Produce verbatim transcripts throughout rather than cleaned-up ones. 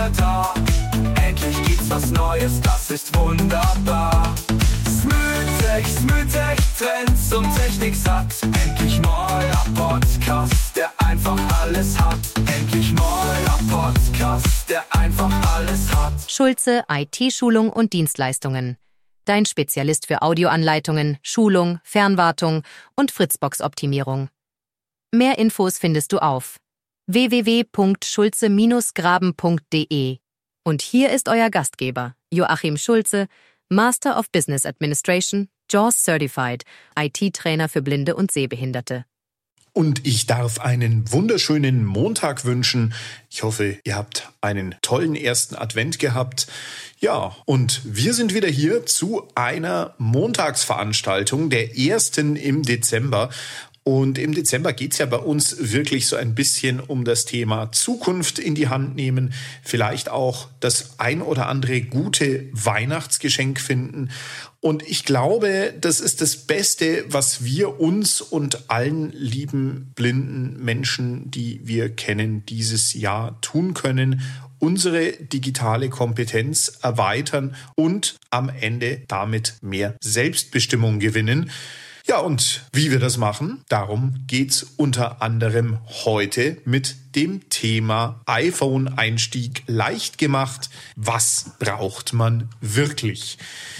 wieder da. Endlich gibt's was Neues, das ist wunderbar. Smooth-Tech, Smooth-Tech, Trends und Technik satt. Endlich neuer Podcast, der einfach alles hat. Endlich neuer Podcast, der einfach alles hat. Schulze I T-Schulung und Dienstleistungen. Dein Spezialist für Audioanleitungen, Schulung, Fernwartung und Fritzbox-Optimierung. Mehr Infos findest du auf w w w punkt schulze graben punkt d e. Und hier ist euer Gastgeber, Joachim Schulze, Master of Business Administration, J A W S Certified, I T-Trainer für Blinde und Sehbehinderte. Und ich darf einen wunderschönen Montag wünschen. Ich hoffe, ihr habt einen tollen ersten Advent gehabt. Ja, und wir sind wieder hier zu einer Montagsveranstaltung, der ersten im Dezember. Und im Dezember geht's ja bei uns wirklich so ein bisschen um das Thema Zukunft in die Hand nehmen, vielleicht auch das ein oder andere gute Weihnachtsgeschenk finden. Und ich glaube, das ist das Beste, was wir uns und allen lieben blinden Menschen, die wir kennen, dieses Jahr tun können. Unsere digitale Kompetenz erweitern und am Ende damit mehr Selbstbestimmung gewinnen. Ja, und wie wir das machen, darum geht's unter anderem heute mit dem Thema iPhone-Einstieg leicht gemacht. Was braucht man wirklich?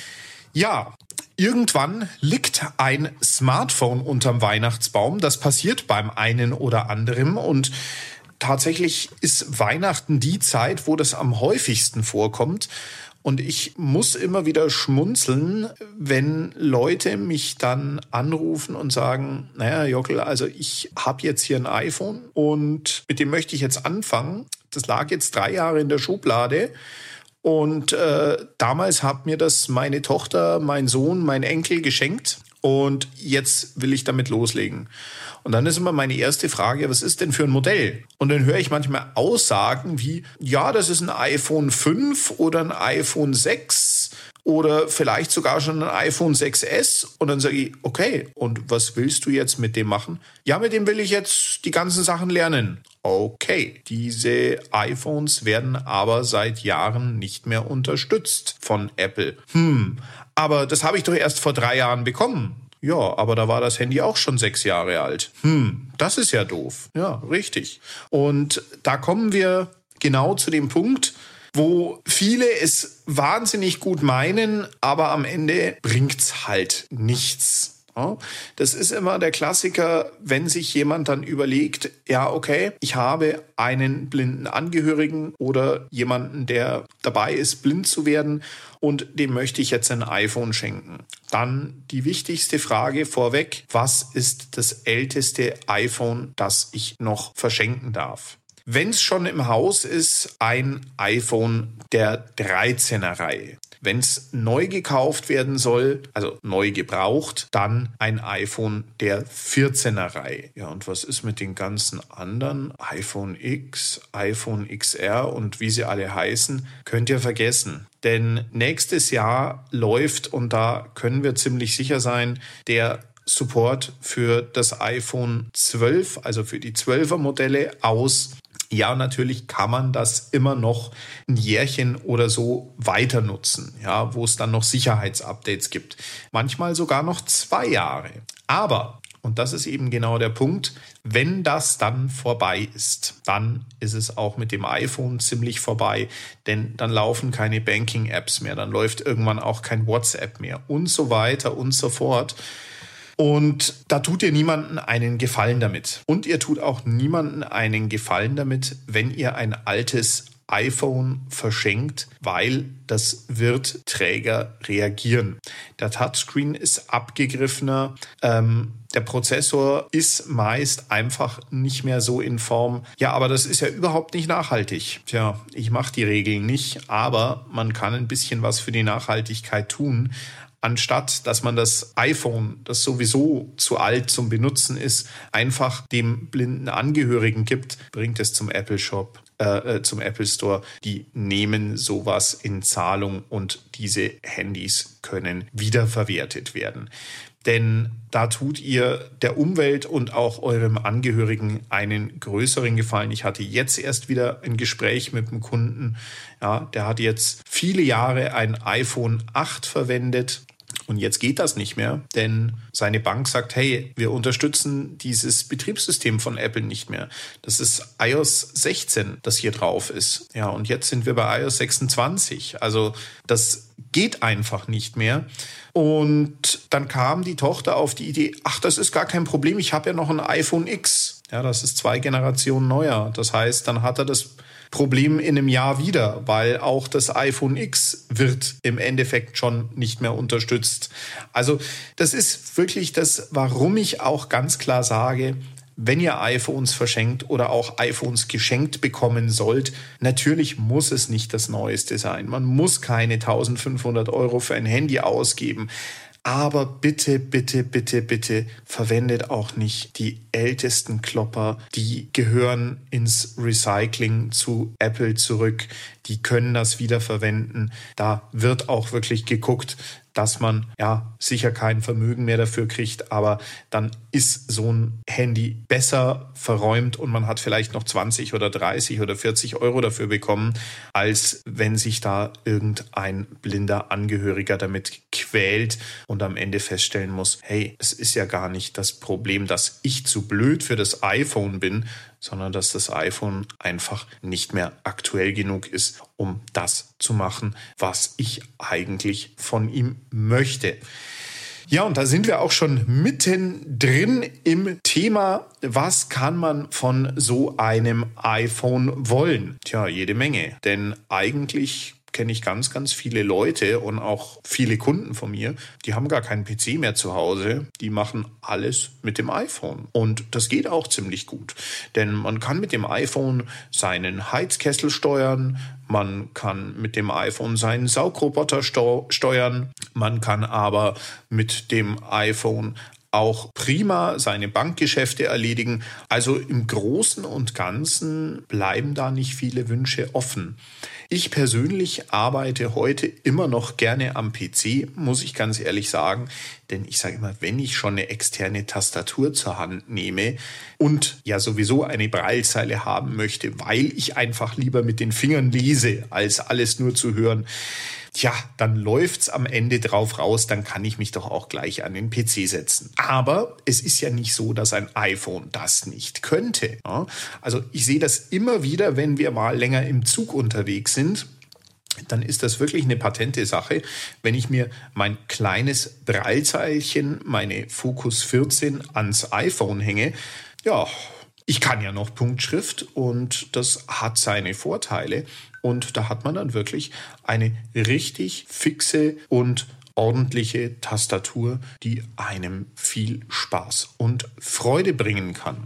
Ja, irgendwann liegt ein Smartphone unterm Weihnachtsbaum. Das passiert beim einen oder anderen und tatsächlich ist Weihnachten die Zeit, wo das am häufigsten vorkommt. Und ich muss immer wieder schmunzeln, wenn Leute mich dann anrufen und sagen, naja, Jockel, also ich habe jetzt hier ein iPhone und mit dem möchte ich jetzt anfangen. Das lag jetzt drei Jahre in der Schublade. Und äh, damals hat mir das meine Tochter, mein Sohn, mein Enkel geschenkt. Und jetzt will ich damit loslegen. Und dann ist immer meine erste Frage, was ist denn für ein Modell? Und dann höre ich manchmal Aussagen wie, ja, das ist ein iPhone fünf oder ein iPhone sechs oder vielleicht sogar schon ein iPhone sechs S. Und dann sage ich, okay, und was willst du jetzt mit dem machen? Ja, mit dem will ich jetzt die ganzen Sachen lernen. Okay, diese iPhones werden aber seit Jahren nicht mehr unterstützt von Apple. Hm, aber das habe ich doch erst vor drei Jahren bekommen. Ja, aber da war das Handy auch schon sechs Jahre alt. Hm, das ist ja doof. Ja, richtig. Und da kommen wir genau zu dem Punkt, wo viele es wahnsinnig gut meinen, aber am Ende bringt's halt nichts. Ja, das ist immer der Klassiker, wenn sich jemand dann überlegt, ja, okay, ich habe einen blinden Angehörigen oder jemanden, der dabei ist, blind zu werden und dem möchte ich jetzt ein iPhone schenken. Dann die wichtigste Frage vorweg, was ist das älteste iPhone, das ich noch verschenken darf? Wenn es schon im Haus ist, ein iPhone der dreizehner Reihe. Wenn es neu gekauft werden soll, also neu gebraucht, dann ein iPhone der vierzehner Reihe. Ja, und was ist mit den ganzen anderen? iPhone X, iPhone X R und wie sie alle heißen, könnt ihr vergessen. Denn nächstes Jahr läuft, und da können wir ziemlich sicher sein, der Support für das iPhone zwölf, also für die zwölfer Modelle aus. Ja, natürlich kann man das immer noch ein Jährchen oder so weiter nutzen, ja, wo es dann noch Sicherheitsupdates gibt. Manchmal sogar noch zwei Jahre. Aber, und das ist eben genau der Punkt, wenn das dann vorbei ist, dann ist es auch mit dem iPhone ziemlich vorbei, denn dann laufen keine Banking-Apps mehr, dann läuft irgendwann auch kein WhatsApp mehr und so weiter und so fort. Und da tut ihr niemanden einen Gefallen damit. Und ihr tut auch niemanden einen Gefallen damit, wenn ihr ein altes iPhone verschenkt, weil das wird träger reagieren. Der Touchscreen ist abgegriffener. Ähm, der Prozessor ist meist einfach nicht mehr so in Form. Ja, aber das ist ja überhaupt nicht nachhaltig. Tja, ich mache die Regeln nicht, aber man kann ein bisschen was für die Nachhaltigkeit tun. Anstatt dass man das iPhone, das sowieso zu alt zum Benutzen ist, einfach dem blinden Angehörigen gibt, bringt es zum Apple Shop, äh, zum Apple Store. Die nehmen sowas in Zahlung und diese Handys können wiederverwertet werden. denn da tut ihr der Umwelt und auch eurem Angehörigen einen größeren Gefallen. Ich hatte jetzt erst wieder ein Gespräch mit einem Kunden, ja, der hat jetzt viele Jahre ein iPhone acht verwendet. Und jetzt geht das nicht mehr, denn seine Bank sagt, hey, wir unterstützen dieses Betriebssystem von Apple nicht mehr. Das ist i O S sechzehn, das hier drauf ist. Ja, und jetzt sind wir bei i O S sechsundzwanzig. Also das geht einfach nicht mehr. Und dann kam die Tochter auf die Idee, ach, das ist gar kein Problem, ich habe ja noch ein iPhone X. Ja, das ist zwei Generationen neuer. Das heißt, dann hat er das Problem in einem Jahr wieder, weil auch das iPhone X wird im Endeffekt schon nicht mehr unterstützt. Also das ist wirklich das, warum ich auch ganz klar sage, wenn ihr iPhones verschenkt oder auch iPhones geschenkt bekommen sollt, natürlich muss es nicht das Neueste sein. Man muss keine eintausendfünfhundert Euro für ein Handy ausgeben. Aber bitte, bitte, bitte, bitte verwendet auch nicht die ältesten Klopper. Die gehören ins Recycling zu Apple zurück. Die können das wiederverwenden. Da wird auch wirklich geguckt, dass man ja sicher kein Vermögen mehr dafür kriegt, aber dann ist so ein Handy besser verräumt und man hat vielleicht noch zwanzig oder dreißig oder vierzig Euro dafür bekommen, als wenn sich da irgendein blinder Angehöriger damit quält und am Ende feststellen muss, hey, es ist ja gar nicht das Problem, dass ich zu blöd für das iPhone bin, sondern dass das iPhone einfach nicht mehr aktuell genug ist, um das zu machen, was ich eigentlich von ihm möchte. Ja, und da sind wir auch schon mittendrin im Thema, was kann man von so einem iPhone wollen? Tja, jede Menge, denn eigentlich kenne ich ganz, ganz viele Leute und auch viele Kunden von mir, die haben gar keinen P C mehr zu Hause. Die machen alles mit dem iPhone. Und das geht auch ziemlich gut. Denn man kann mit dem iPhone seinen Heizkessel steuern, man kann mit dem iPhone seinen Saugroboter steuern, man kann aber mit dem iPhone auch prima seine Bankgeschäfte erledigen. Also im Großen und Ganzen bleiben da nicht viele Wünsche offen. Ich persönlich arbeite heute immer noch gerne am P C, muss ich ganz ehrlich sagen. Denn ich sage immer, wenn ich schon eine externe Tastatur zur Hand nehme und ja sowieso eine Braillezeile haben möchte, weil ich einfach lieber mit den Fingern lese, als alles nur zu hören, tja, dann läuft's am Ende drauf raus, dann kann ich mich doch auch gleich an den P C setzen. Aber es ist ja nicht so, dass ein iPhone das nicht könnte. Ja? Also ich sehe das immer wieder, wenn wir mal länger im Zug unterwegs sind. Dann ist das wirklich eine patente Sache, wenn ich mir mein kleines Braillezeilchen, meine Focus vierzehn, ans iPhone hänge. Ja, ich kann ja noch Punktschrift und das hat seine Vorteile. Und da hat man dann wirklich eine richtig fixe und ordentliche Tastatur, die einem viel Spaß und Freude bringen kann.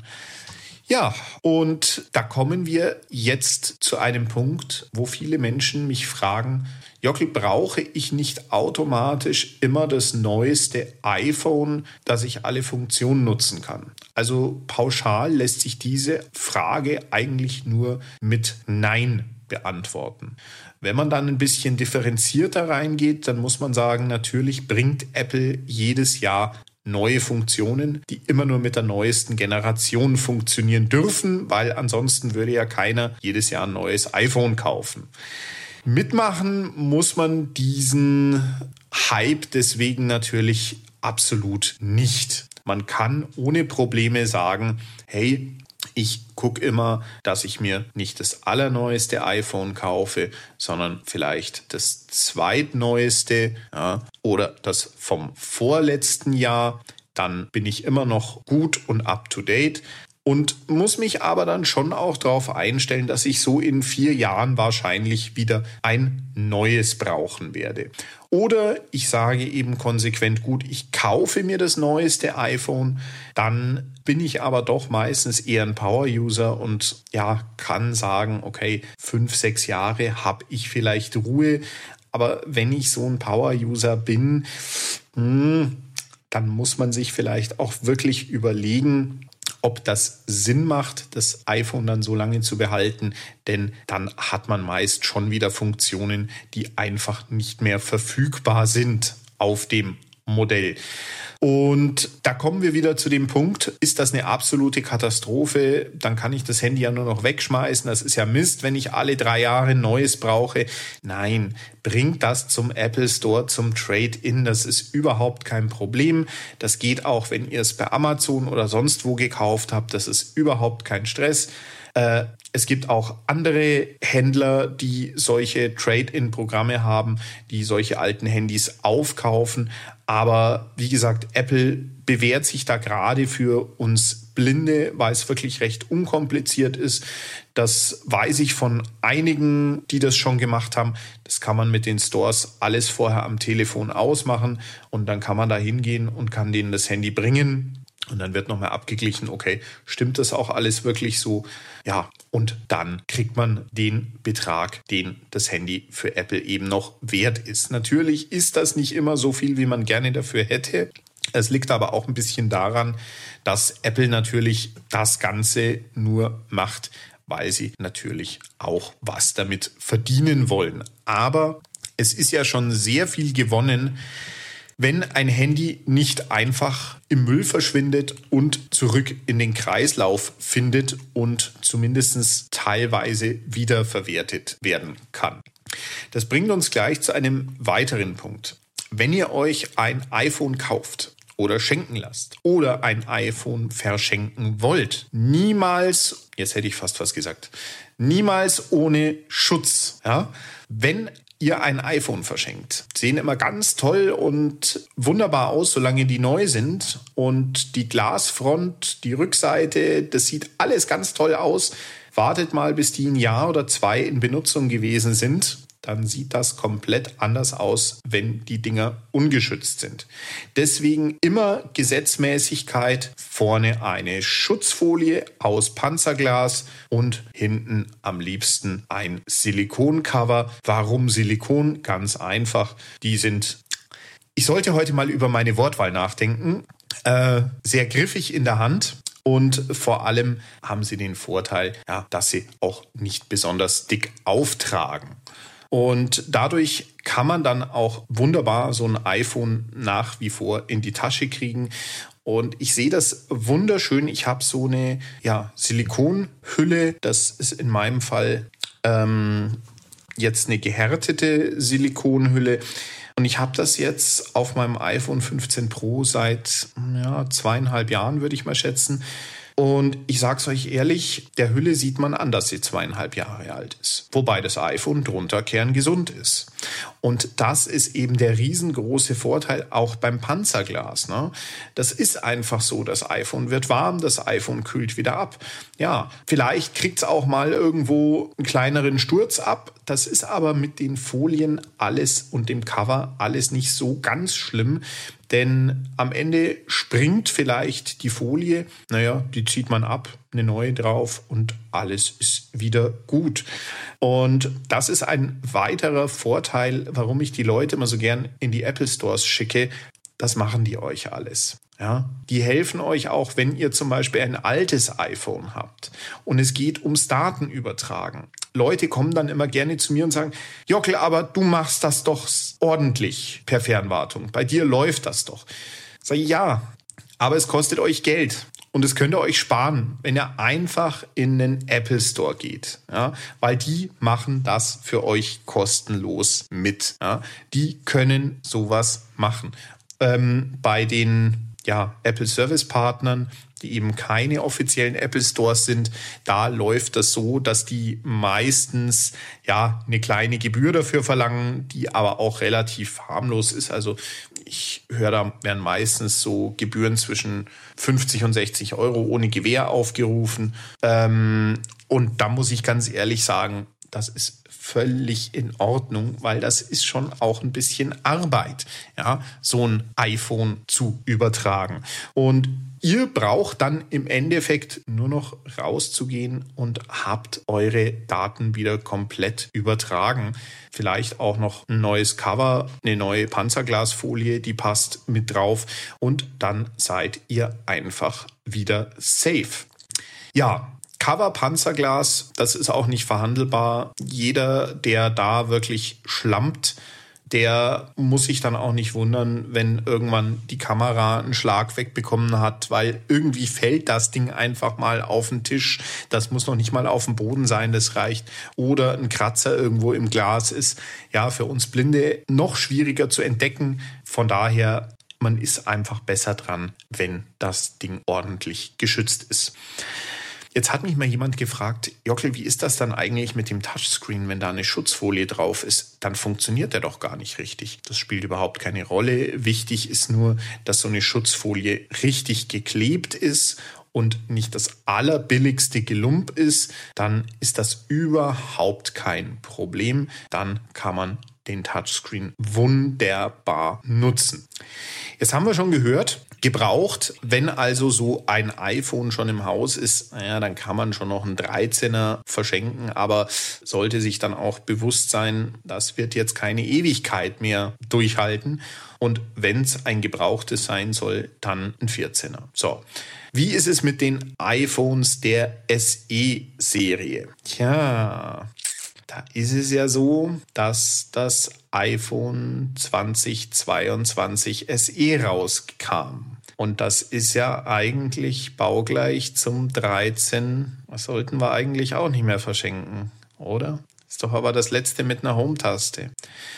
Ja, und da kommen wir jetzt zu einem Punkt, wo viele Menschen mich fragen, Jockel, brauche ich nicht automatisch immer das neueste iPhone, dass ich alle Funktionen nutzen kann? Also pauschal lässt sich diese Frage eigentlich nur mit Nein beantworten. Wenn man dann ein bisschen differenzierter reingeht, dann muss man sagen, natürlich bringt Apple jedes Jahr neue Funktionen, die immer nur mit der neuesten Generation funktionieren dürfen, weil ansonsten würde ja keiner jedes Jahr ein neues iPhone kaufen. Mitmachen muss man diesen Hype deswegen natürlich absolut nicht. Man kann ohne Probleme sagen, hey, ich gucke immer, dass ich mir nicht das allerneueste iPhone kaufe, sondern vielleicht das zweitneueste, ja, oder das vom vorletzten Jahr. Dann bin ich immer noch gut und up to date und muss mich aber dann schon auch darauf einstellen, dass ich so in vier Jahren wahrscheinlich wieder ein neues brauchen werde. Oder ich sage eben konsequent, gut, ich kaufe mir das neueste iPhone, dann bin ich aber doch meistens eher ein Power-User und ja, kann sagen, okay, fünf, sechs Jahre habe ich vielleicht Ruhe. Aber wenn ich so ein Power-User bin, hm, dann muss man sich vielleicht auch wirklich überlegen, ob das Sinn macht, das iPhone dann so lange zu behalten, denn dann hat man meist schon wieder Funktionen, die einfach nicht mehr verfügbar sind auf dem Modell. Und da kommen wir wieder zu dem Punkt, ist das eine absolute Katastrophe? Dann kann ich das Handy ja nur noch wegschmeißen. Das ist ja Mist, wenn ich alle drei Jahre ein neues brauche. Nein, bringt das zum Apple Store, zum Trade-in. Das ist überhaupt kein Problem. Das geht auch, wenn ihr es bei Amazon oder sonst wo gekauft habt. Das ist überhaupt kein Stress. Äh, es gibt auch andere Händler, die solche Trade-in-Programme haben, die solche alten Handys aufkaufen. Aber wie gesagt, Apple bewährt sich da gerade für uns Blinde, weil es wirklich recht unkompliziert ist. Das weiß ich von einigen, die das schon gemacht haben. Das kann man mit den Stores alles vorher am Telefon ausmachen und dann kann man da hingehen und kann denen das Handy bringen. Und dann wird nochmal abgeglichen, okay, stimmt das auch alles wirklich so? Ja, und dann kriegt man den Betrag, den das Handy für Apple eben noch wert ist. Natürlich ist das nicht immer so viel, wie man gerne dafür hätte. Es liegt aber auch ein bisschen daran, dass Apple natürlich das Ganze nur macht, weil sie natürlich auch was damit verdienen wollen. Aber es ist ja schon sehr viel gewonnen, wenn ein Handy nicht einfach im Müll verschwindet und zurück in den Kreislauf findet und zumindest teilweise wiederverwertet werden kann. Das bringt uns gleich zu einem weiteren Punkt. Wenn ihr euch ein iPhone kauft oder schenken lasst oder ein iPhone verschenken wollt, niemals, jetzt hätte ich fast was gesagt, niemals ohne Schutz. Ja? Wenn ihr ein iPhone verschenkt, sehen immer ganz toll und wunderbar aus, solange die neu sind. Und die Glasfront, die Rückseite, das sieht alles ganz toll aus. Wartet mal, bis die ein Jahr oder zwei in Benutzung gewesen sind. Dann sieht das komplett anders aus, wenn die Dinger ungeschützt sind. Deswegen immer Gesetzmäßigkeit, vorne eine Schutzfolie aus Panzerglas und hinten am liebsten ein Silikoncover. Warum Silikon? Ganz einfach. Die sind, ich sollte heute mal über meine Wortwahl nachdenken, äh, sehr griffig in der Hand. Und vor allem haben sie den Vorteil, ja, dass sie auch nicht besonders dick auftragen. Und dadurch kann man dann auch wunderbar so ein iPhone nach wie vor in die Tasche kriegen. Und ich sehe das wunderschön. Ich habe so eine ja, Silikonhülle. Das ist in meinem Fall ähm, jetzt eine gehärtete Silikonhülle. Und ich habe das jetzt auf meinem iPhone fünfzehn Pro seit ja, zweieinhalb Jahren, würde ich mal schätzen. Und ich sage es euch ehrlich, der Hülle sieht man an, dass sie zweieinhalb Jahre alt ist. Wobei das iPhone drunter kerngesund ist. Und das ist eben der riesengroße Vorteil auch beim Panzerglas. Ne? Das ist einfach so, das iPhone wird warm, das iPhone kühlt wieder ab. Ja, vielleicht kriegt es auch mal irgendwo einen kleineren Sturz ab. Das ist aber mit den Folien alles und dem Cover alles nicht so ganz schlimm. Denn am Ende springt vielleicht die Folie, naja, die zieht man ab, eine neue drauf und alles ist wieder gut. Und das ist ein weiterer Vorteil, warum ich die Leute immer so gern in die Apple Stores schicke. Das machen die euch alles. Ja, die helfen euch auch, wenn ihr zum Beispiel ein altes iPhone habt und es geht ums Datenübertragen. Leute kommen dann immer gerne zu mir und sagen, Jockel, aber du machst das doch ordentlich per Fernwartung. Bei dir läuft das doch. Sag ich, ja, aber es kostet euch Geld. Und das könnt ihr euch sparen, wenn ihr einfach in den Apple Store geht. Ja, weil die machen das für euch kostenlos mit. Ja, die können sowas machen. Ähm, bei den ja, Apple Service Partnern, die eben keine offiziellen Apple Stores sind, da läuft das so, dass die meistens ja eine kleine Gebühr dafür verlangen, die aber auch relativ harmlos ist. Also ich höre, da werden meistens so Gebühren zwischen fünfzig und sechzig Euro ohne Gewähr aufgerufen. Ähm, und da muss ich ganz ehrlich sagen, das ist völlig in Ordnung, weil das ist schon auch ein bisschen Arbeit, ja, so ein iPhone zu übertragen. Und ihr braucht dann im Endeffekt nur noch rauszugehen und habt eure Daten wieder komplett übertragen. Vielleicht auch noch ein neues Cover, eine neue Panzerglasfolie, die passt mit drauf und dann seid ihr einfach wieder safe. Ja, Cover Panzerglas, das ist auch nicht verhandelbar. Jeder, der da wirklich schlampt, der muss sich dann auch nicht wundern, wenn irgendwann die Kamera einen Schlag wegbekommen hat, weil irgendwie fällt das Ding einfach mal auf den Tisch. Das muss noch nicht mal auf dem Boden sein, das reicht. Oder ein Kratzer irgendwo im Glas ist ja für uns Blinde noch schwieriger zu entdecken. Von daher, man ist einfach besser dran, wenn das Ding ordentlich geschützt ist. Jetzt hat mich mal jemand gefragt, Jockel, wie ist das dann eigentlich mit dem Touchscreen, wenn da eine Schutzfolie drauf ist? Dann funktioniert der doch gar nicht richtig. Das spielt überhaupt keine Rolle. Wichtig ist nur, dass so eine Schutzfolie richtig geklebt ist und nicht das allerbilligste Gelump ist. Dann ist das überhaupt kein Problem. Dann kann man den Touchscreen wunderbar nutzen. Jetzt haben wir schon gehört, gebraucht, wenn also so ein iPhone schon im Haus ist, naja, dann kann man schon noch einen dreizehner verschenken, aber sollte sich dann auch bewusst sein, das wird jetzt keine Ewigkeit mehr durchhalten. Und wenn es ein gebrauchtes sein soll, dann ein vierzehner. So, wie ist es mit den iPhones der S E-Serie? Tja, da ist es ja so, dass das iPhone zweitausendzweiundzwanzig S E rauskam. Und das ist ja eigentlich baugleich zum dreizehn. Das sollten wir eigentlich auch nicht mehr verschenken, oder? Ist doch aber das letzte mit einer Home-Taste.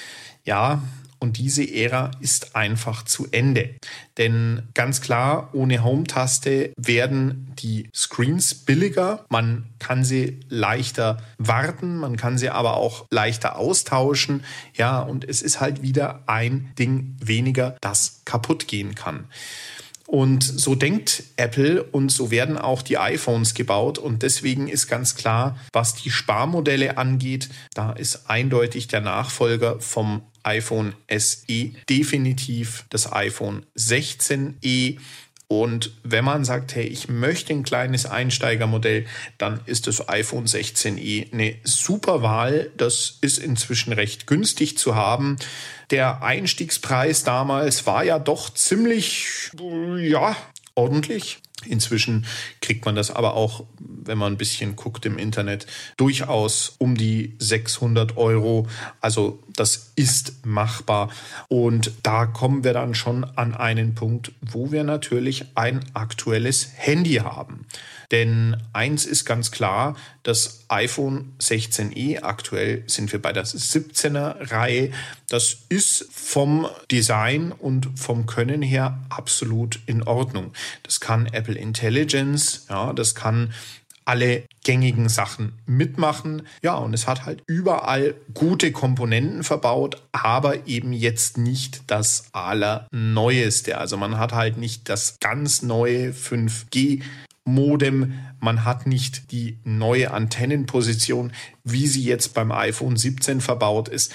Ja, und diese Ära ist einfach zu Ende. Denn ganz klar, ohne Home-Taste werden die Screens billiger. Man kann sie leichter warten, man kann sie aber auch leichter austauschen. Ja, und es ist halt wieder ein Ding weniger, das kaputt gehen kann. Und so denkt Apple und so werden auch die iPhones gebaut. Und deswegen ist ganz klar, was die Sparmodelle angeht, da ist eindeutig der Nachfolger vom iPhone S E definitiv das iPhone sechzehn e. Und wenn man sagt, hey, ich möchte ein kleines Einsteigermodell, dann ist das iPhone sechzehn e eine super Wahl. Das ist inzwischen recht günstig zu haben. Der Einstiegspreis damals war ja doch ziemlich, ja, ordentlich. Inzwischen kriegt man das aber auch, wenn man ein bisschen guckt im Internet, durchaus um die sechshundert Euro. Also das ist machbar. Und da kommen wir dann schon an einen Punkt, wo wir natürlich ein aktuelles Handy haben. Denn eins ist ganz klar, das iPhone sechzehn e, aktuell sind wir bei der siebzehner-Reihe, das ist vom Design und vom Können her absolut in Ordnung. Das kann Apple Intelligence, ja, das kann alle gängigen Sachen mitmachen. Ja, und es hat halt überall gute Komponenten verbaut, aber eben jetzt nicht das Allerneueste. Also man hat halt nicht das ganz neue fünf G Modem, man hat nicht die neue Antennenposition, wie sie jetzt beim iPhone siebzehn verbaut ist.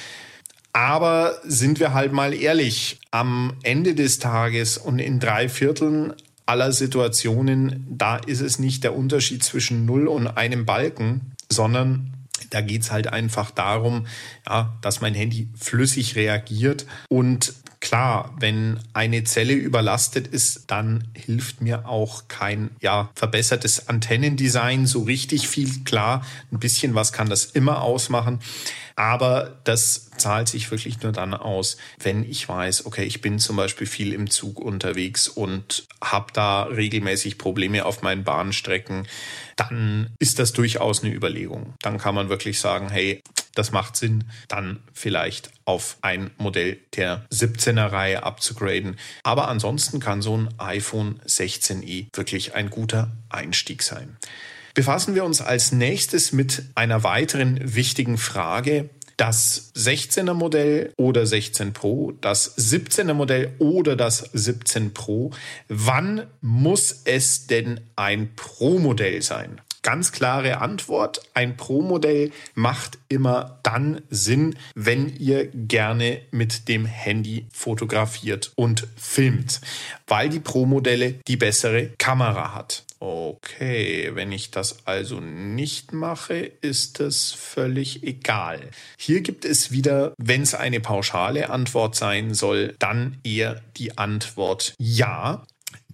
Aber sind wir halt mal ehrlich, am Ende des Tages und in drei Vierteln aller Situationen, da ist es nicht der Unterschied zwischen null und einem Balken, sondern da geht es halt einfach darum, ja, dass mein Handy flüssig reagiert. Und klar, wenn eine Zelle überlastet ist, dann hilft mir auch kein ja, verbessertes Antennendesign so richtig viel. Klar, ein bisschen was kann das immer ausmachen. Aber das zahlt sich wirklich nur dann aus, wenn ich weiß, okay, ich bin zum Beispiel viel im Zug unterwegs und habe da regelmäßig Probleme auf meinen Bahnstrecken, dann ist das durchaus eine Überlegung. Dann kann man wirklich sagen, hey, das macht Sinn, dann vielleicht auf ein Modell der siebzehner-Reihe abzugraden. Aber ansonsten kann so ein iPhone sechzehn e wirklich ein guter Einstieg sein. Befassen wir uns als nächstes mit einer weiteren wichtigen Frage. Das sechzehner Modell oder sechzehn Pro, das siebzehner Modell oder das siebzehn Pro. Wann muss es denn ein Pro-Modell sein? Ganz klare Antwort, ein Pro-Modell macht immer dann Sinn, wenn ihr gerne mit dem Handy fotografiert und filmt, weil die Pro-Modelle die bessere Kamera hat. Okay, wenn ich das also nicht mache, ist es völlig egal. Hier gibt es wieder, wenn es eine pauschale Antwort sein soll, dann eher die Antwort ja.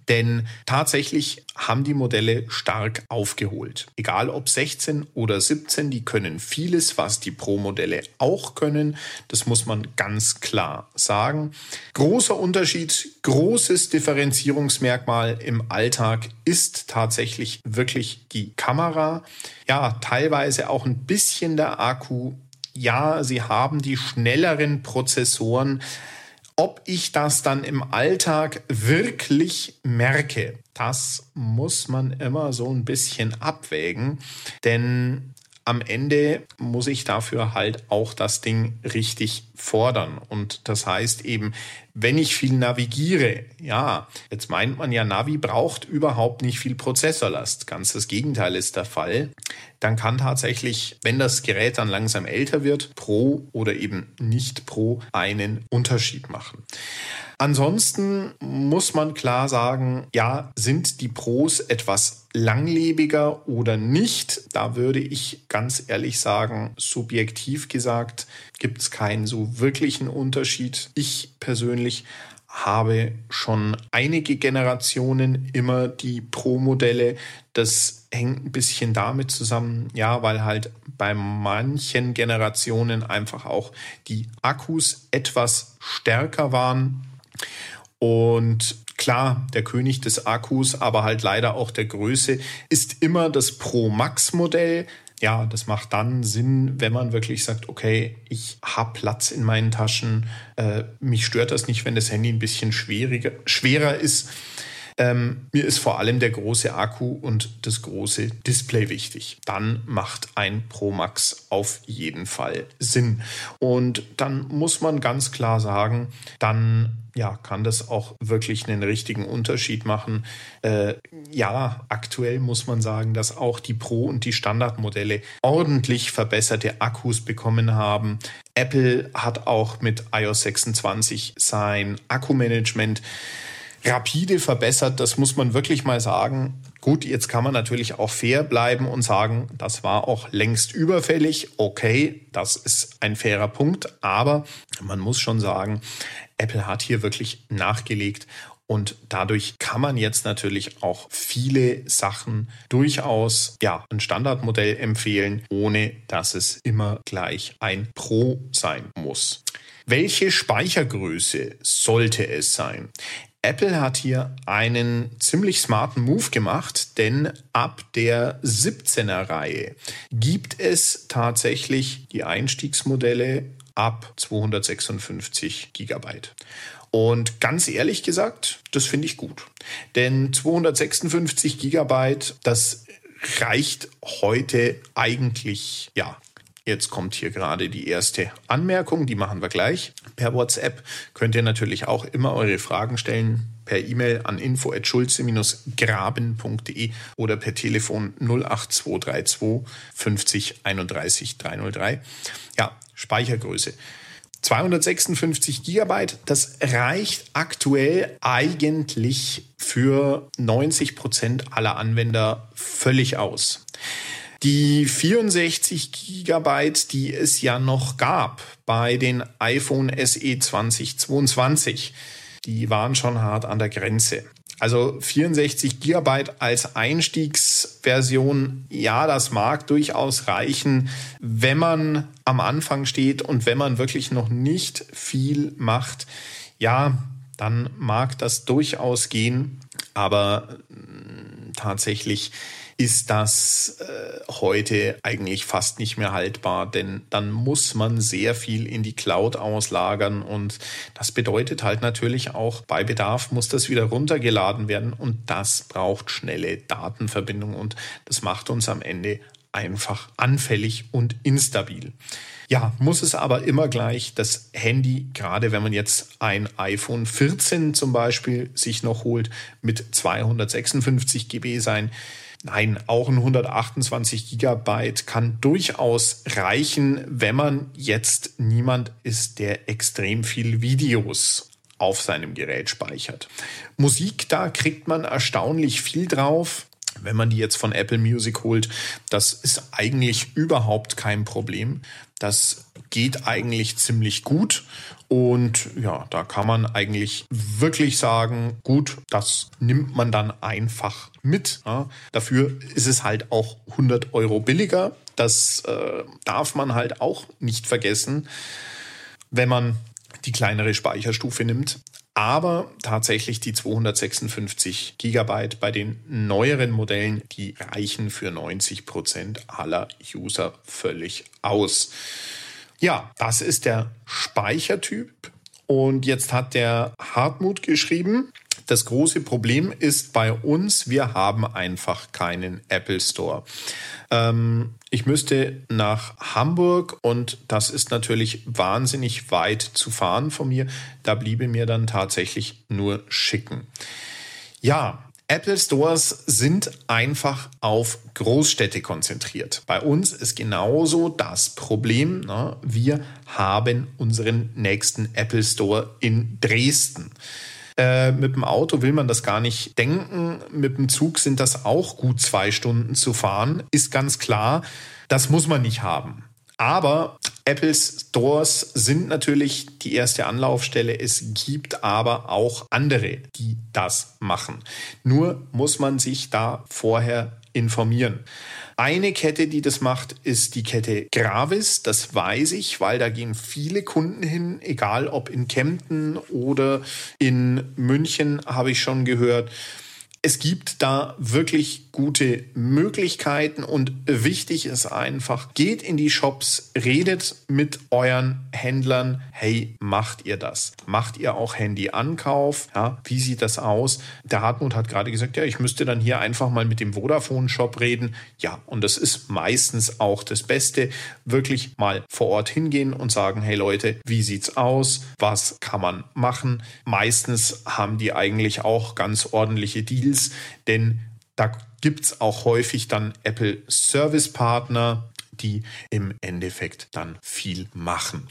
Denn tatsächlich haben die Modelle stark aufgeholt. Egal ob sechzehn oder siebzehn, die können vieles, was die Pro-Modelle auch können. Das muss man ganz klar sagen. Großer Unterschied, großes Differenzierungsmerkmal im Alltag ist tatsächlich wirklich die Kamera. Ja, teilweise auch ein bisschen der Akku. Ja, sie haben die schnelleren Prozessoren. Ob ich das dann im Alltag wirklich merke, das muss man immer so ein bisschen abwägen, denn am Ende muss ich dafür halt auch das Ding richtig fordern. Und das heißt eben, wenn ich viel navigiere, ja, jetzt meint man ja, Navi braucht überhaupt nicht viel Prozessorlast. Ganz das Gegenteil ist der Fall. Dann kann tatsächlich, wenn das Gerät dann langsam älter wird, Pro oder eben nicht Pro einen Unterschied machen. Ansonsten muss man klar sagen, ja, sind die Pros etwas langlebiger oder nicht? Da würde ich ganz ehrlich sagen, subjektiv gesagt, gibt es keinen so wirklichen Unterschied. Ich persönlich habe schon einige Generationen immer die Pro-Modelle. Das hängt ein bisschen damit zusammen, ja, weil halt bei manchen Generationen einfach auch die Akkus etwas stärker waren. Und klar, der König des Akkus, aber halt leider auch der Größe, ist immer das Pro Max Modell. Ja, das macht dann Sinn, wenn man wirklich sagt, okay, ich habe Platz in meinen Taschen. Äh, mich stört das nicht, wenn das Handy ein bisschen schwieriger, schwerer ist. Ähm, mir ist vor allem der große Akku und das große Display wichtig. Dann macht ein Pro Max auf jeden Fall Sinn. Und dann muss man ganz klar sagen, dann ja, kann das auch wirklich einen richtigen Unterschied machen. Äh, ja, aktuell muss man sagen, dass auch die Pro- und die Standardmodelle ordentlich verbesserte Akkus bekommen haben. Apple hat auch mit i O S sechsundzwanzig sein Akkumanagement rapide verbessert. Das muss man wirklich mal sagen. Gut, jetzt kann man natürlich auch fair bleiben und sagen, das war auch längst überfällig. Okay, das ist ein fairer Punkt. Aber man muss schon sagen, Apple hat hier wirklich nachgelegt. Und dadurch kann man jetzt natürlich auch viele Sachen durchaus, ja, ein Standardmodell empfehlen, ohne dass es immer gleich ein Pro sein muss. Welche Speichergröße sollte es sein? Apple hat hier einen ziemlich smarten Move gemacht, denn ab der siebzehner Reihe gibt es tatsächlich die Einstiegsmodelle ab zweihundertsechsundfünfzig Gigabyte. Und ganz ehrlich gesagt, das finde ich gut. Denn zweihundertsechsundfünfzig Gigabyte, das reicht heute eigentlich, ja. Jetzt kommt hier gerade die erste Anmerkung, die machen wir gleich. Per WhatsApp könnt ihr natürlich auch immer eure Fragen stellen, per E-Mail an info at schulze graben punkt de oder per Telefon null acht zwei drei zwei fünfzig einunddreißig dreihundertdrei. Ja, Speichergröße. zweihundertsechsundfünfzig Gigabyte, das reicht aktuell eigentlich für neunzig Prozent aller Anwender völlig aus. Die vierundsechzig Gigabyte, die es ja noch gab bei den iPhone S E zwanzig zweiundzwanzig, die waren schon hart an der Grenze. Also vierundsechzig Gigabyte als Einstiegsversion, ja, das mag durchaus reichen, wenn man am Anfang steht und wenn man wirklich noch nicht viel macht. Ja, dann mag das durchaus gehen, aber äh, tatsächlich ist das äh, heute eigentlich fast nicht mehr haltbar, denn dann muss man sehr viel in die Cloud auslagern und das bedeutet halt natürlich auch, bei Bedarf muss das wieder runtergeladen werden und das braucht schnelle Datenverbindung und das macht uns am Ende einfach anfällig und instabil. Ja, muss es aber immer gleich das Handy, gerade wenn man jetzt ein iPhone vierzehn zum Beispiel sich noch holt, mit zweihundertsechsundfünfzig Gigabyte sein. Nein, auch ein hundertachtundzwanzig Gigabyte kann durchaus reichen, wenn man jetzt niemand ist, der extrem viel Videos auf seinem Gerät speichert. Musik, da kriegt man erstaunlich viel drauf. Wenn man die jetzt von Apple Music holt, das ist eigentlich überhaupt kein Problem. Das geht eigentlich ziemlich gut. Und ja, da kann man eigentlich wirklich sagen, gut, das nimmt man dann einfach mit. Ja. Dafür ist es halt auch hundert Euro billiger. Das äh, darf man halt auch nicht vergessen, wenn man die kleinere Speicherstufe nimmt. Aber tatsächlich die zweihundertsechsundfünfzig Gigabyte bei den neueren Modellen, die reichen für neunzig Prozent aller User völlig aus. Ja, das ist der Speichertyp. Und jetzt hat der Hartmut geschrieben, das große Problem ist bei uns, wir haben einfach keinen Apple Store. Ähm, ich müsste nach Hamburg und das ist natürlich wahnsinnig weit zu fahren von mir. Da bliebe mir dann tatsächlich nur schicken. Ja, Apple Stores sind einfach auf Großstädte konzentriert. Bei uns ist genauso das Problem, ne? Wir haben unseren nächsten Apple Store in Dresden. Äh, mit dem Auto will man das gar nicht denken. Mit dem Zug sind das auch gut zwei Stunden zu fahren. Ist ganz klar, das muss man nicht haben. Aber Apple Stores sind natürlich die erste Anlaufstelle. Es gibt aber auch andere, die das machen. Nur muss man sich da vorher informieren. Eine Kette, die das macht, ist die Kette Gravis. Das weiß ich, weil da gehen viele Kunden hin, egal ob in Kempten oder in München, habe ich schon gehört. Es gibt da wirklich gute Möglichkeiten und wichtig ist einfach, geht in die Shops, redet mit euren Händlern. Hey, macht ihr das? Macht ihr auch Handyankauf? Ja, wie sieht das aus? Der Hartmut hat gerade gesagt, ja, ich müsste dann hier einfach mal mit dem Vodafone-Shop reden. Ja, und das ist meistens auch das Beste. Wirklich mal vor Ort hingehen und sagen, hey Leute, wie sieht's aus? Was kann man machen? Meistens haben die eigentlich auch ganz ordentliche Deals. Denn da gibt es auch häufig dann Apple Service Partner, die im Endeffekt dann viel machen.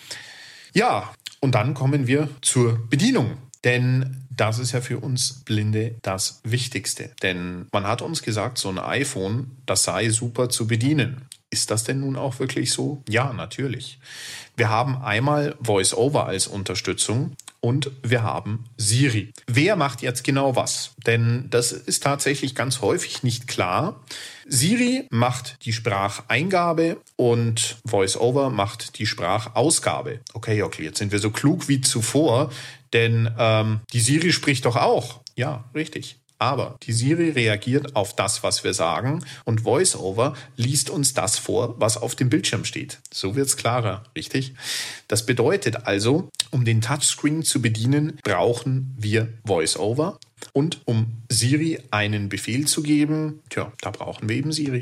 Ja, und dann kommen wir zur Bedienung. Denn das ist ja für uns Blinde das Wichtigste. Denn man hat uns gesagt, so ein iPhone, das sei super zu bedienen. Ist das denn nun auch wirklich so? Ja, natürlich. Wir haben einmal VoiceOver als Unterstützung. Und wir haben Siri. Wer macht jetzt genau was? Denn das ist tatsächlich ganz häufig nicht klar. Siri macht die Spracheingabe und VoiceOver macht die Sprachausgabe. Okay, okay, jetzt sind wir so klug wie zuvor, denn ähm, die Siri spricht doch auch. Ja, richtig. Aber die Siri reagiert auf das, was wir sagen und VoiceOver liest uns das vor, was auf dem Bildschirm steht. So wird's klarer, richtig? Das bedeutet also, um den Touchscreen zu bedienen, brauchen wir VoiceOver und um Siri einen Befehl zu geben, tja, da brauchen wir eben Siri.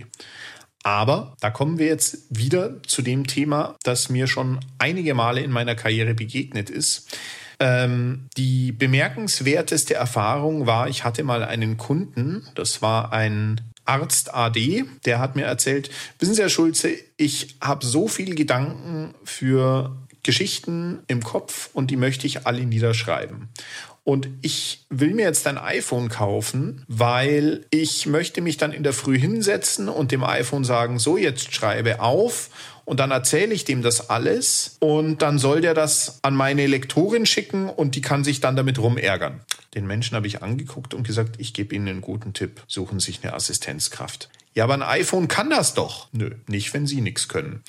Aber da kommen wir jetzt wieder zu dem Thema, das mir schon einige Male in meiner Karriere begegnet ist. Ähm, die bemerkenswerteste Erfahrung war, ich hatte mal einen Kunden, das war ein Arzt A D, der hat mir erzählt, wissen Sie, Herr Schulze, ich habe so viele Gedanken für Geschichten im Kopf und die möchte ich alle niederschreiben. Und ich will mir jetzt ein iPhone kaufen, weil ich möchte mich dann in der Früh hinsetzen und dem iPhone sagen, so jetzt schreibe auf. Und dann erzähle ich dem das alles und dann soll der das an meine Lektorin schicken und die kann sich dann damit rumärgern. Den Menschen habe ich angeguckt und gesagt, ich gebe Ihnen einen guten Tipp. Suchen Sie sich eine Assistenzkraft. Ja, aber ein iPhone kann das doch. Nö, nicht, wenn Sie nichts können.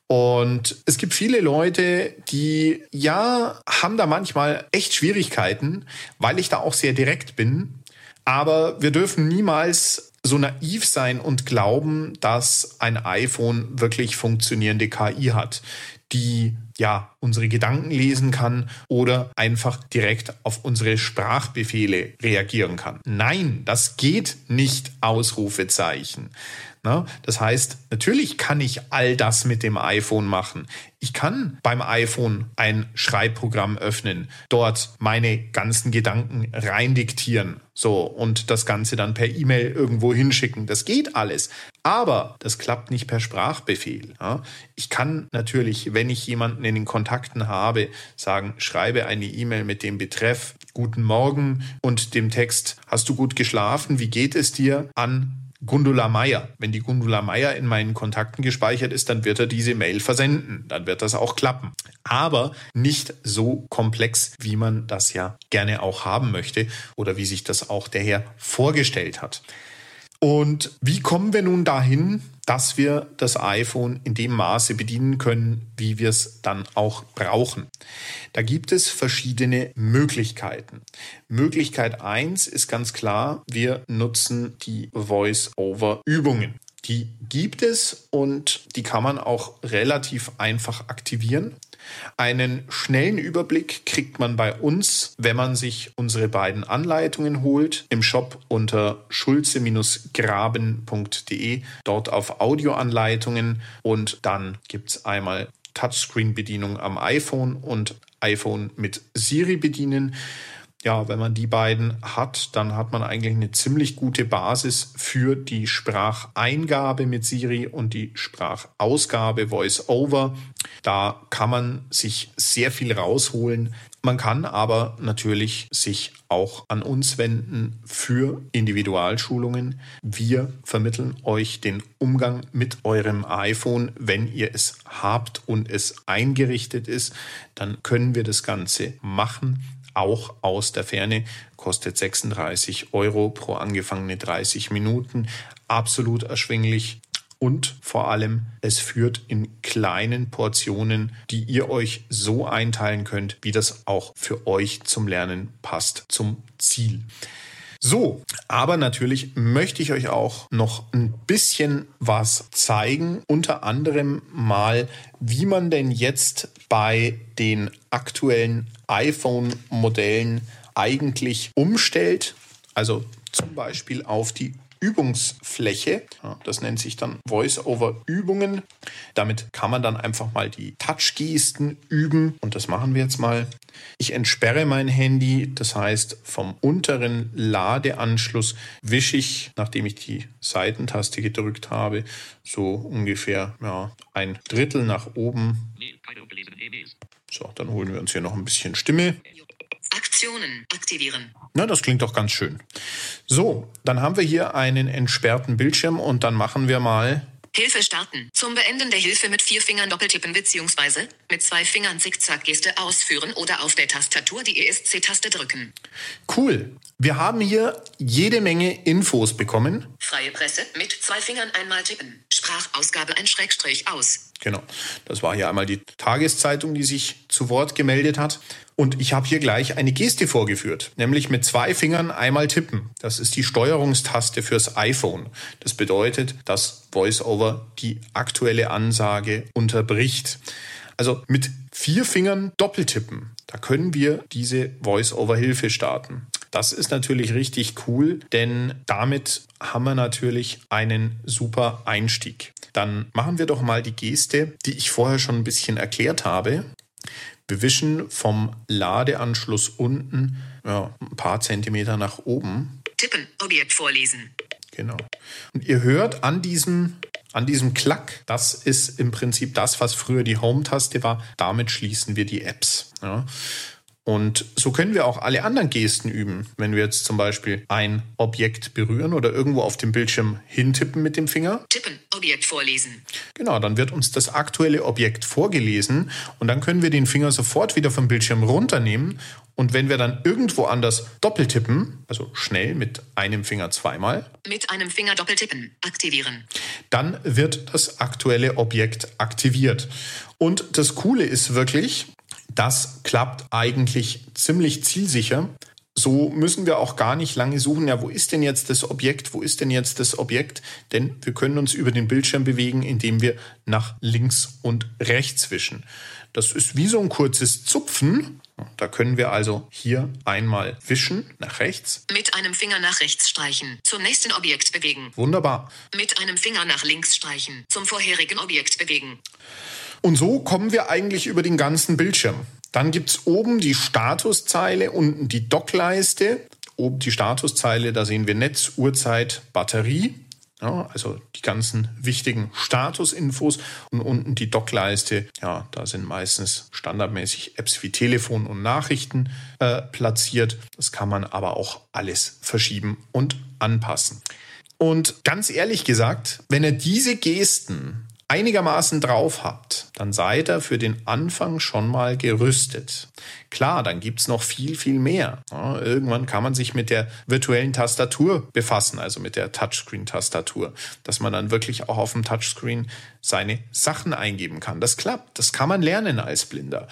Und es gibt viele Leute, die, ja, haben da manchmal echt Schwierigkeiten, weil ich da auch sehr direkt bin. Aber wir dürfen niemals so naiv sein und glauben, dass ein iPhone wirklich funktionierende K I hat, die ja unsere Gedanken lesen kann oder einfach direkt auf unsere Sprachbefehle reagieren kann. Nein, das geht nicht, Ausrufezeichen. Na, das heißt, natürlich kann ich all das mit dem iPhone machen. Ich kann beim iPhone ein Schreibprogramm öffnen, dort meine ganzen Gedanken rein diktieren, so, und das Ganze dann per E-Mail irgendwo hinschicken. Das geht alles. Aber das klappt nicht per Sprachbefehl. Ja. Ich kann natürlich, wenn ich jemanden in den Kontakten habe, sagen, schreibe eine E-Mail mit dem Betreff Guten Morgen und dem Text, hast du gut geschlafen? Wie geht es dir? An Gundula Meier. Wenn die Gundula Meier in meinen Kontakten gespeichert ist, dann wird er diese Mail versenden. Dann wird das auch klappen. Aber nicht so komplex, wie man das ja gerne auch haben möchte oder wie sich das auch der Herr vorgestellt hat. Und wie kommen wir nun dahin, dass wir das iPhone in dem Maße bedienen können, wie wir es dann auch brauchen? Da gibt es verschiedene Möglichkeiten. Möglichkeit eins ist ganz klar, wir nutzen die Voice-over-Übungen. Die gibt es und die kann man auch relativ einfach aktivieren. Einen schnellen Überblick kriegt man bei uns, wenn man sich unsere beiden Anleitungen holt, im Shop unter schulze graben punkt de, dort auf Audioanleitungen, und dann gibt es einmal Touchscreen-Bedienung am iPhone und iPhone mit Siri bedienen. Ja, wenn man die beiden hat, dann hat man eigentlich eine ziemlich gute Basis für die Spracheingabe mit Siri und die Sprachausgabe Voice-over. Da kann man sich sehr viel rausholen. Man kann aber natürlich sich auch an uns wenden für Individualschulungen. Wir vermitteln euch den Umgang mit eurem iPhone. Wenn ihr es habt und es eingerichtet ist, dann können wir das Ganze machen. Auch aus der Ferne, kostet sechsunddreißig Euro pro angefangene dreißig Minuten. Absolut erschwinglich und vor allem, es führt in kleinen Portionen, die ihr euch so einteilen könnt, wie das auch für euch zum Lernen passt, zum Ziel. So, aber natürlich möchte ich euch auch noch ein bisschen was zeigen, unter anderem mal, wie man denn jetzt bei den aktuellen iPhone-Modellen eigentlich umstellt, also zum Beispiel auf die Übungsfläche. Das nennt sich dann Voice-over-Übungen. Damit kann man dann einfach mal die Touch-Gesten üben. Und das machen wir jetzt mal. Ich entsperre mein Handy. Das heißt, vom unteren Ladeanschluss wische ich, nachdem ich die Seitentaste gedrückt habe, so ungefähr ja, ein Drittel nach oben. So, dann holen wir uns hier noch ein bisschen Stimme. Aktionen aktivieren. Na, das klingt doch ganz schön. So, dann haben wir hier einen entsperrten Bildschirm und dann machen wir mal Hilfe starten. Zum Beenden der Hilfe mit vier Fingern doppeltippen bzw. mit zwei Fingern Zickzack-Geste ausführen oder auf der Tastatur die E S C-Taste drücken. Cool. Wir haben hier jede Menge Infos bekommen. Freie Presse mit zwei Fingern einmal tippen. Sprachausgabe ein Schrägstrich aus. Genau, das war hier einmal die Tageszeitung, die sich zu Wort gemeldet hat. Und ich habe hier gleich eine Geste vorgeführt, nämlich mit zwei Fingern einmal tippen. Das ist die Steuerungstaste fürs iPhone. Das bedeutet, dass VoiceOver die aktuelle Ansage unterbricht. Also mit vier Fingern doppeltippen, da können wir diese Voice-over-Hilfe starten. Das ist natürlich richtig cool, denn damit haben wir natürlich einen super Einstieg. Dann machen wir doch mal die Geste, die ich vorher schon ein bisschen erklärt habe. Wir wischen vom Ladeanschluss unten ja, ein paar Zentimeter nach oben. Tippen, Objekt vorlesen. Genau. Und ihr hört an diesem, an diesem Klack, das ist im Prinzip das, was früher die Home-Taste war. Damit schließen wir die Apps. Ja. Und so können wir auch alle anderen Gesten üben. Wenn wir jetzt zum Beispiel ein Objekt berühren oder irgendwo auf dem Bildschirm hintippen mit dem Finger. Tippen, Objekt vorlesen. Genau, dann wird uns das aktuelle Objekt vorgelesen und dann können wir den Finger sofort wieder vom Bildschirm runternehmen. Und wenn wir dann irgendwo anders doppeltippen, also schnell mit einem Finger zweimal. Mit einem Finger doppeltippen, aktivieren. Dann wird das aktuelle Objekt aktiviert. Und das Coole ist wirklich, das klappt eigentlich ziemlich zielsicher. So müssen wir auch gar nicht lange suchen, ja, wo ist denn jetzt das Objekt, wo ist denn jetzt das Objekt? Denn wir können uns über den Bildschirm bewegen, indem wir nach links und rechts wischen. Das ist wie so ein kurzes Zupfen. Da können wir also hier einmal wischen, nach rechts. Mit einem Finger nach rechts streichen, zum nächsten Objekt bewegen. Wunderbar. Mit einem Finger nach links streichen, zum vorherigen Objekt bewegen. Und so kommen wir eigentlich über den ganzen Bildschirm. Dann gibt es oben die Statuszeile, unten die Dockleiste. Oben die Statuszeile, da sehen wir Netz, Uhrzeit, Batterie. Ja, also die ganzen wichtigen Statusinfos. Und unten die Dockleiste, ja, da sind meistens standardmäßig Apps wie Telefon und Nachrichten äh, platziert. Das kann man aber auch alles verschieben und anpassen. Und ganz ehrlich gesagt, wenn ihr diese Gesten einigermaßen drauf habt, dann seid ihr für den Anfang schon mal gerüstet. Klar, dann gibt's noch viel, viel mehr. Ja, irgendwann kann man sich mit der virtuellen Tastatur befassen, also mit der Touchscreen-Tastatur, dass man dann wirklich auch auf dem Touchscreen seine Sachen eingeben kann. Das klappt, das kann man lernen als Blinder.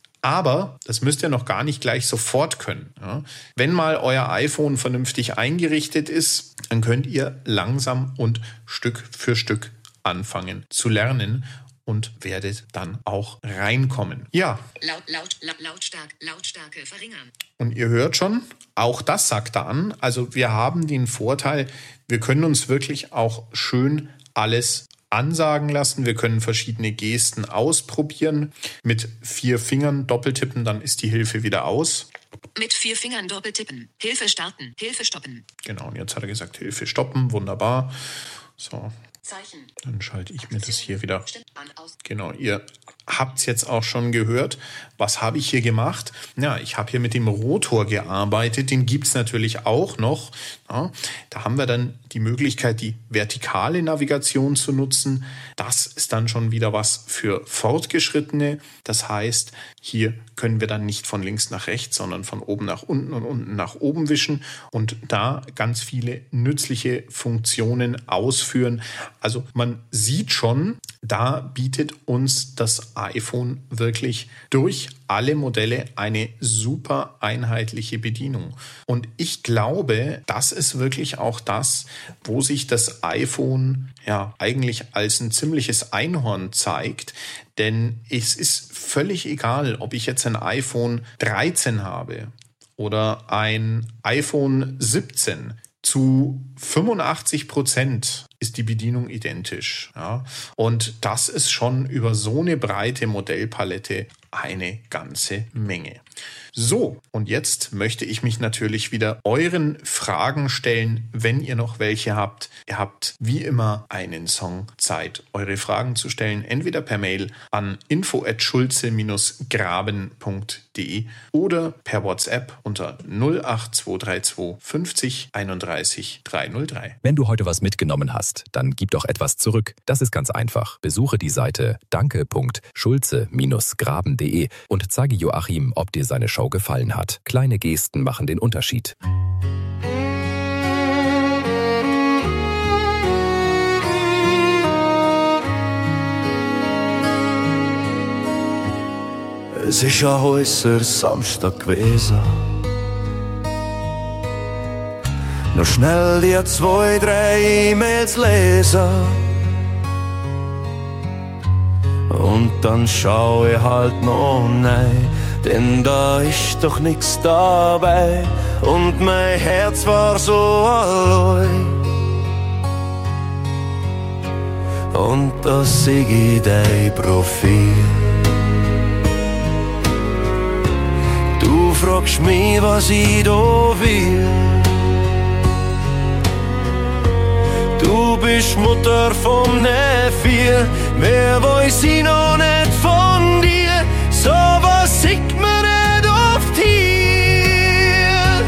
Aber das müsst ihr noch gar nicht gleich sofort können. Ja, wenn mal euer iPhone vernünftig eingerichtet ist, dann könnt ihr langsam und Stück für Stück anfangen zu lernen und werdet dann auch reinkommen. Ja. Laut, laut, laut, Lautstärke, Lautstärke verringern. Und ihr hört schon, auch das sagt er an. Also wir haben den Vorteil, wir können uns wirklich auch schön alles ansagen lassen. Wir können verschiedene Gesten ausprobieren. Mit vier Fingern doppeltippen, dann ist die Hilfe wieder aus. Mit vier Fingern doppeltippen. Hilfe starten, Hilfe stoppen. Genau, und jetzt hat er gesagt, Hilfe stoppen. Wunderbar. So. Zeichen. Dann schalte ich mir das hier wieder. Genau, ihr habt es jetzt auch schon gehört. Was habe ich hier gemacht? Ja, ich habe hier mit dem Rotor gearbeitet. Den gibt es natürlich auch noch. Ja, da haben wir dann die Möglichkeit, die vertikale Navigation zu nutzen. Das ist dann schon wieder was für Fortgeschrittene. Das heißt, hier können wir dann nicht von links nach rechts, sondern von oben nach unten und unten nach oben wischen und da ganz viele nützliche Funktionen ausführen. Also man sieht schon, da bietet uns das iPhone wirklich durch alle Modelle eine super einheitliche Bedienung. Und ich glaube, das ist wirklich auch das, wo sich das iPhone ja eigentlich als ein ziemliches Einhorn zeigt. Denn es ist völlig egal, ob ich jetzt ein iPhone dreizehn habe oder ein iPhone siebzehn. Zu fünfundachtzig Prozent ist die Bedienung identisch. Ja? Und das ist schon über so eine breite Modellpalette eine ganze Menge. So, und jetzt möchte ich mich natürlich wieder euren Fragen stellen, wenn ihr noch welche habt. Ihr habt wie immer einen Song Zeit, eure Fragen zu stellen, entweder per Mail an info at schulze graben punkt de oder per WhatsApp unter null acht zwei drei zwei fünfzig einunddreißig dreihundertdrei. Wenn du heute was mitgenommen hast, dann gib doch etwas zurück. Das ist ganz einfach. Besuche die Seite danke punkt schulze graben punkt de und zeige Joachim, ob dir seine Show gefallen hat. Kleine Gesten machen den Unterschied. Es ist ja heute Samstag gewesen. Noch schnell die zwei, drei E-Mails lesen. Und dann schau ich halt noch nein, denn da ist doch nix dabei. Und mein Herz war so allein. Und da sieg ich dein Profil. Du fragst mich, was ich da will. Du bist Mutter vom Neffi, wer weiß ich noch nicht von dir? So was sieht man nicht oft hier.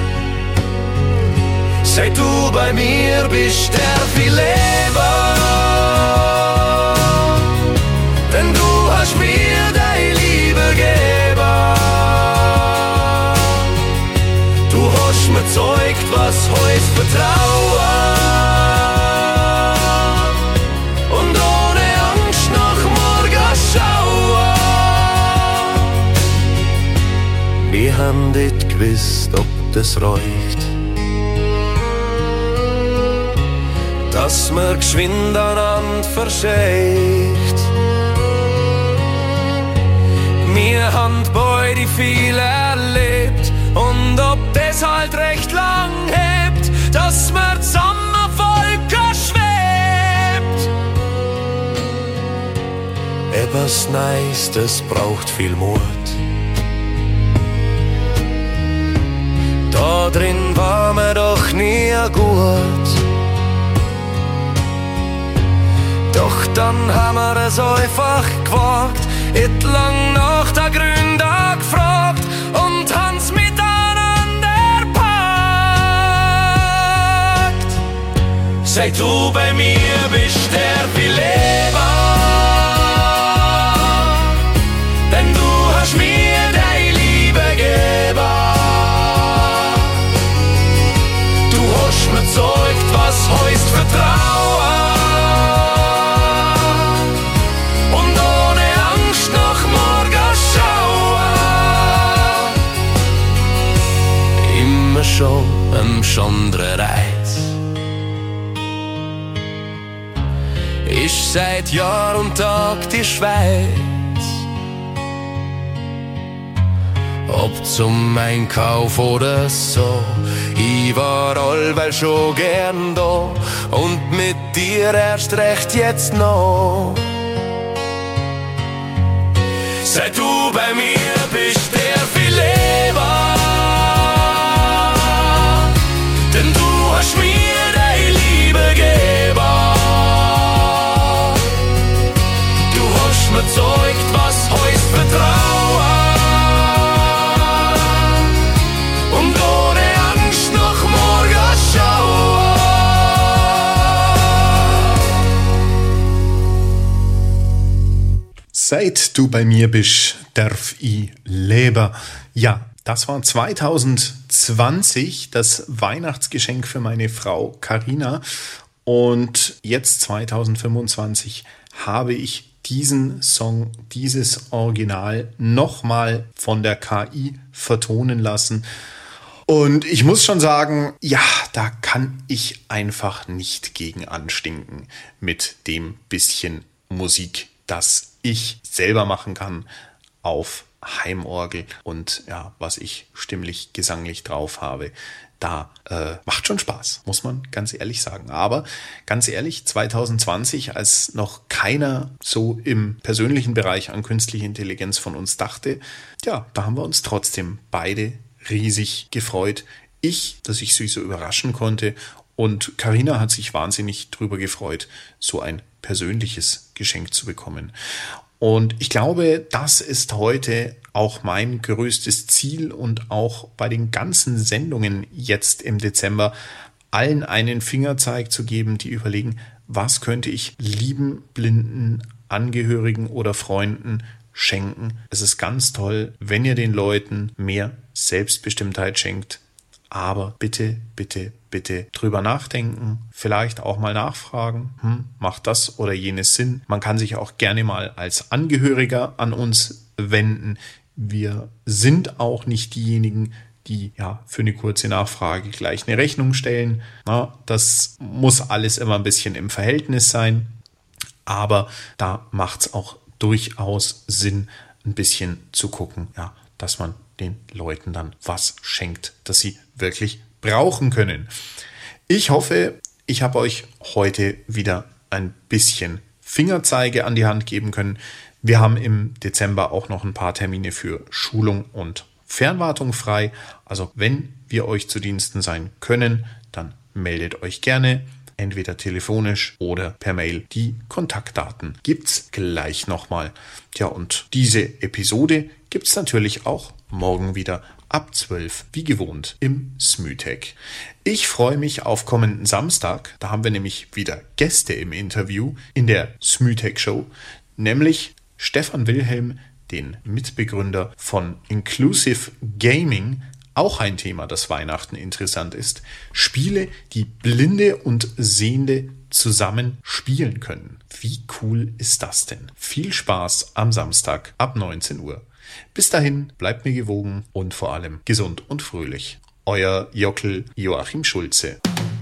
Seit du bei mir bist, darf ich leben. Denn du hast mir deine Liebe gegeben. Du hast mir gezeigt, was heißt Vertrauen. Wir haben nicht gewusst, ob das reicht, dass man geschwind aneinander verscheicht. Wir haben beide viel erlebt und ob das halt recht lang hebt, dass man zusammen Volker schwebt. Etwas Neues, das braucht viel Mut. Da drin war mir doch nie gut. Doch dann haben wir es einfach gewagt, etlang nach der Gründe gefragt und haben's miteinander packt. Seit du bei mir bist, der viel Leben. Denn du hast mir deine Liebe gegeben. Du hast mir gezeigt, was heißt Vertrauen. Und ohne Angst nach morgen schauen. Immer schon am Schandre Reis. Ich seit Jahr und Tag die Schweiz. Ob zum Einkauf oder so, ich war allweil schon gern da. Und mit dir erst recht jetzt noch. Seit du bei mir bist, der viel Leben. Denn du hast mir deine Liebe gegeben. Du hast mir gezeigt, was heißt Vertrauen. Und ohne Angst nach morgen schauen. Seit du bei mir bist, darf ich leben. Ja, das war zwanzig zwanzig das Weihnachtsgeschenk für meine Frau Carina. Und jetzt zwanzig fünfundzwanzig habe ich diesen Song, dieses Original nochmal von der K I vertonen lassen. Und ich muss schon sagen, ja, da kann ich einfach nicht gegen anstinken mit dem bisschen Musik, das ich selber machen kann auf Heimorgel und ja, was ich stimmlich, gesanglich drauf habe. Da äh, macht schon Spaß, muss man ganz ehrlich sagen. Aber ganz ehrlich, zwanzig zwanzig, als noch keiner so im persönlichen Bereich an künstliche Intelligenz von uns dachte, ja, da haben wir uns trotzdem beide riesig gefreut. Ich, dass ich sie so überraschen konnte, und Carina hat sich wahnsinnig drüber gefreut, so ein persönliches Geschenk zu bekommen. Und ich glaube, das ist heute auch mein größtes Ziel und auch bei den ganzen Sendungen jetzt im Dezember, allen einen Fingerzeig zu geben, die überlegen, was könnte ich lieben, blinden Angehörigen oder Freunden schenken. Es ist ganz toll, wenn ihr den Leuten mehr Selbstbestimmtheit schenkt. Aber bitte, bitte, bitte drüber nachdenken, vielleicht auch mal nachfragen, hm, macht das oder jenes Sinn? Man kann sich auch gerne mal als Angehöriger an uns wenden. Wir sind auch nicht diejenigen, die ja für eine kurze Nachfrage gleich eine Rechnung stellen. Na, das muss alles immer ein bisschen im Verhältnis sein, aber da macht es auch durchaus Sinn, ein bisschen zu gucken, ja, dass man den Leuten dann was schenkt, das sie wirklich brauchen können. Ich hoffe, ich habe euch heute wieder ein bisschen Fingerzeige an die Hand geben können. Wir haben im Dezember auch noch ein paar Termine für Schulung und Fernwartung frei. Also wenn wir euch zu Diensten sein können, dann meldet euch gerne. Entweder telefonisch oder per Mail. Die Kontaktdaten gibt's gleich nochmal. Tja, und diese Episode gibt's natürlich auch morgen wieder ab zwölf, wie gewohnt, im Smütech. Ich freue mich auf kommenden Samstag. Da haben wir nämlich wieder Gäste im Interview in der Smütech Show, nämlich Stefan Wilhelm, den Mitbegründer von Inclusive Gaming. Auch ein Thema, das Weihnachten interessant ist. Spiele, die Blinde und Sehende zusammen spielen können. Wie cool ist das denn? Viel Spaß am Samstag ab neunzehn Uhr. Bis dahin, bleibt mir gewogen und vor allem gesund und fröhlich. Euer Jockel Joachim Schulze.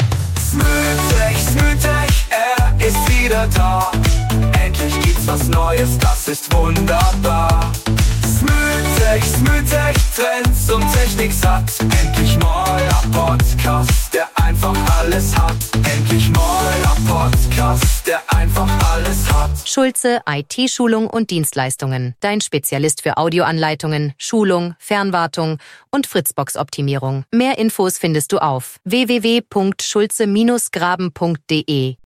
Smütech, Smütech, er ist wieder da. Endlich gibt's was Neues, das ist wunderbar. Smütech, Smütech, Trends und Technik satt. Endlich neuer Podcast, der einfach alles hat. Endlich neuer Podcast, der einfach alles hat. Schulze I T-Schulung und Dienstleistungen. Dein Spezialist für Audioanleitungen, Schulung, Fernwartung und Fritzbox-Optimierung. Mehr Infos findest du auf w w w punkt schulze Bindestrich graben punkt de.